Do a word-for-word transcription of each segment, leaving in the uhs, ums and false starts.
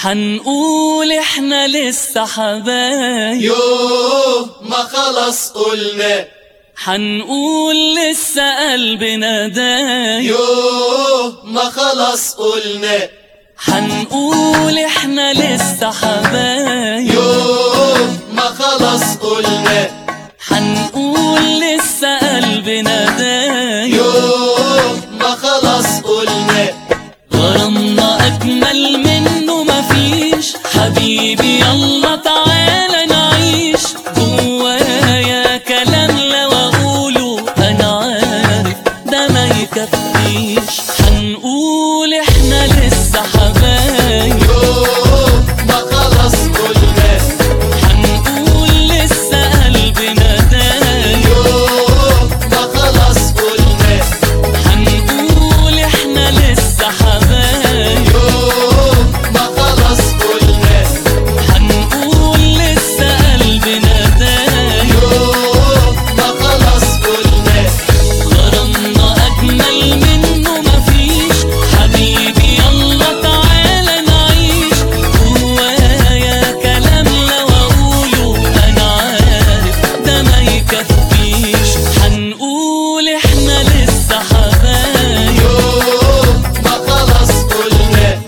حنقول احنا لسه حبايب، يوه ما خلص قلنا. حنقول لسه قلبنا دايب، يوه ما خلص قلنا. حنقول احنا لسه حبايب، يوه ما خلص قلنا. حنقول لسه قلبنا دايب، يوه ما خلص قلنا. غرامنا أجمل منه مفيش، حبيبي يلا تعالى نعيش. جوايا كلام لو أقوله أنا عارف ده ما يكفيش. حنقول إحنا لسه حبايب، يوه ما خلص قلنا. حنقول لسه قلبنا دايب، يوه ما خلص قلنا. حنقول إحنا لسه حبايب، يوه ما خلص قلنا. حنقول لسه قلبنا دايب، يوه ما خلص قلنا. غرامنا أجمل منه مفيش، حبيبي يلا تعالى نعيش. جوايا كلام لو أقوله أنا عارف ده ما يكفيش. حنقول إحنا لسه حبايب، يوه ما خلص قلنا.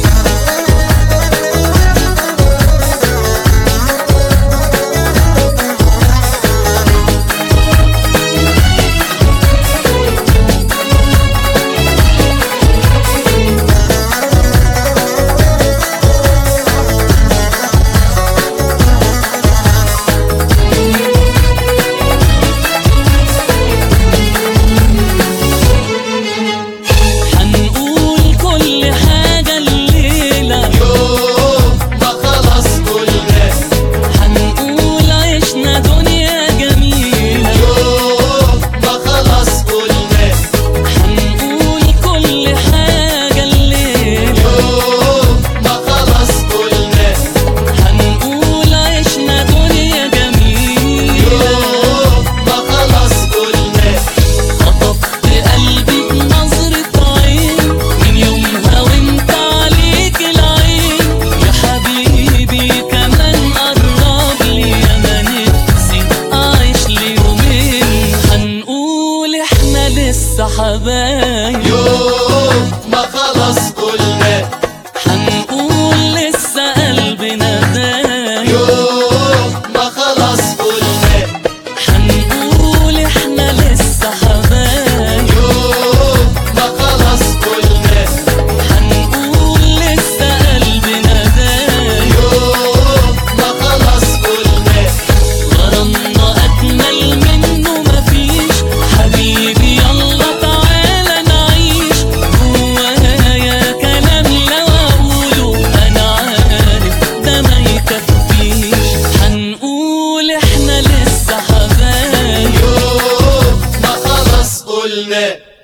حنقول كل حاجة الليلة، يوه ما خلص قلنا. حنقول عشنا دنيا جميلة. يوه ما خلص قلنا. حنقول كل حاجة الليلة، يوه ما خلص قلنا. حنقول عشنا دنيا جميلة. يوه ما خلص قلنا. خطفت قلبي بنظرة عين، من يومها وانت عليك العين. يا حبيبي كمان قرب لي، انا نفسي اعيش لي يومين. حنقول احنا لسه حبايب، يوه ما خلص قلنا. حنقول لسه قلبنا دايب، يوه ما خلص قلنا. حنقول احنا لسه حبايب، يوه ما خلص قلنا. حنقول لسه قلبنا دايب، يوه ما خلص قلنا. غرامنا أجمل منه مفيش، حبيبي يلا تعالى نعيش. جوايا كلام لو أقوله أنا عارف ده ما يكفيش. حنقول إحنا لسه حبايب، يوه ما خلص قلنا.